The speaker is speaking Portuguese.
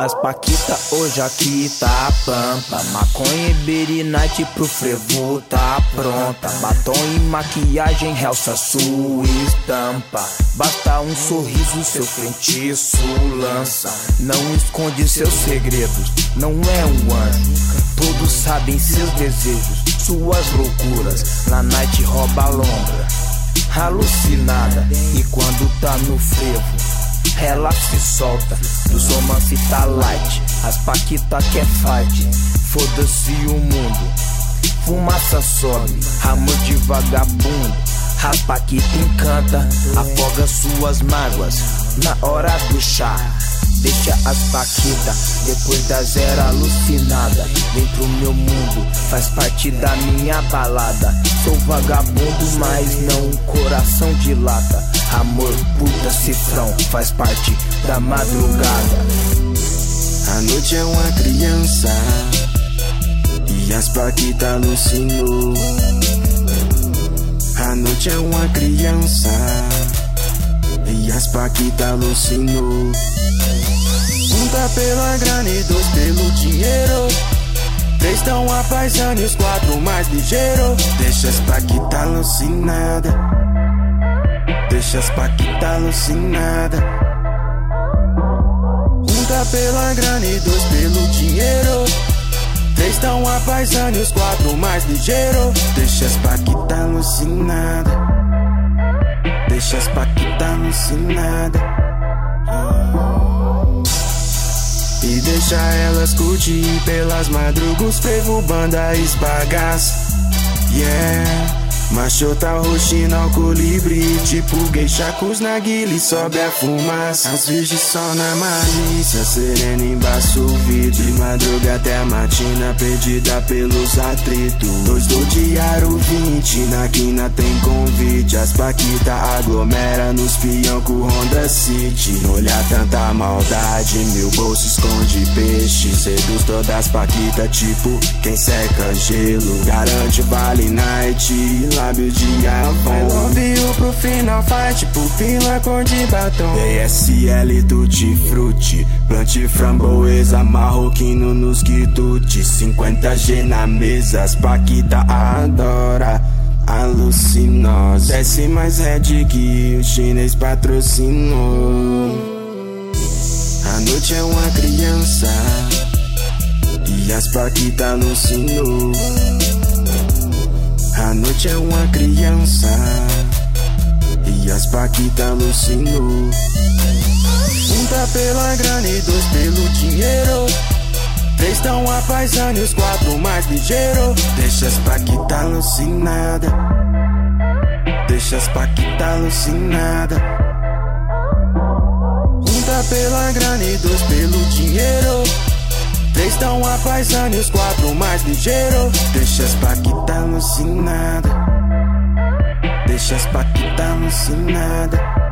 As paquita hoje aqui tá pampa. Maconha e berinite pro frevo tá pronta. Batom e maquiagem realça sua estampa. Basta um sorriso, seu feitiço lança. Não esconde seus segredos, não é um anjo. Todos sabem seus desejos, suas loucuras. Na night rouba a lombra, alucinada. E quando tá no frevo, ela se solta. Dos romance tá light, as paquita quer fight. Foda-se o mundo, fumaça sobe, amor de vagabundo. As paquita encanta, afoga suas mágoas na hora do chá. Deixa as paquita, depois da zero alucinada. Vem pro meu mundo, faz parte da minha balada. Sou vagabundo, mas não um coração de lata. Amor, puta, cifrão, faz parte da madrugada. A noite é uma criança e as paquita alucinou. A noite é uma criança e as paquita alucinou. Um tá pela grana e dois pelo dinheiro. Três tão apaixonados e os quatro mais ligeiro. Deixa as paquita alucinada, deixa as paquita alucinada. Um tá pela grana e dois pelo dinheiro. Três tão apaixonados e os quatro mais ligeiro. Deixa as paquita alucinada, deixa as paquita alucinada. E deixa elas curtir pelas madrugas, frevo, banda, esbagaço. Yeah, machota, roxinol, colibri. Tipo geisha com os naguile, sobe a fumaça. As virgens só na malícia, serena embaixo o vidro. De madruga até a matina, perdida pelos atritos. Dois do diário 20, na quina tem convite. As paquita aglomera nos pião com Honda City. Não olhar tanta maldade, meu bolso esconde peixe. Seduz todas as paquita, tipo quem seca gelo. Garante vale night, lábios de avô. Love you pro final, fight, pupila cor de batom. DSL tutti frutti, plante framboesa, marroquino nos quitutes. 50G na mesa, as paquita adora alucinosa. Desce mais red que o chinês patrocinou. A noite é uma criança e as paquita alucinou. A noite é uma criança e as paquita alucinou. Um tá pela grana e dois pelo dinheiro. Três tão apaixonados e os quatro mais ligeiro. Deixa as paquita alucinada, deixa as paquita alucinada. Um tá pela grana e dois pelo dinheiro. Três tão apaixonados e os quatro mais ligeiro. Deixa as paquita alucinada, deixa as paquita alucinada.